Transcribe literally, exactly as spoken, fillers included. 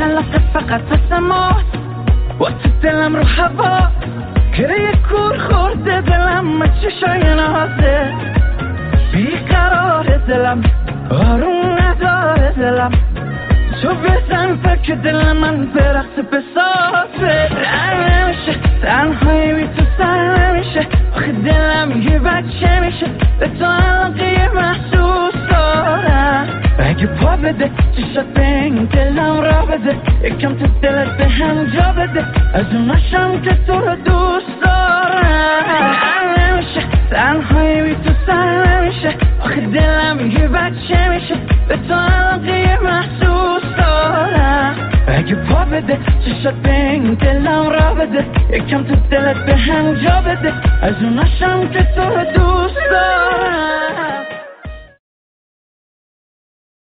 علاقه فقط واسه ماست با تو دلم رو هوا گره کور خورده دلم ما چشای نازه بیقرار دلم آروم نداره دلم تو بزن فکر دل من برقص بسازه رنگ نمیشه تنهایی بی تو سر نمیشه آخه دلم یه بچه میشه به تو علاقه محسوس دارم اگه پا بده چشات به این دلم را بده یکم تو دلت به هم جا بده از اوناشم که تو رو دوست دارم رنگ نمیشه تنهایی بی تو سر نمیشه آخه دلم یه بچه میشه به تو علاقه محسوس دارم اگه پا بده چشات به این دلم را بده یکم تو دلت به هم جا بده از اوناشم که تو رو دوست دارم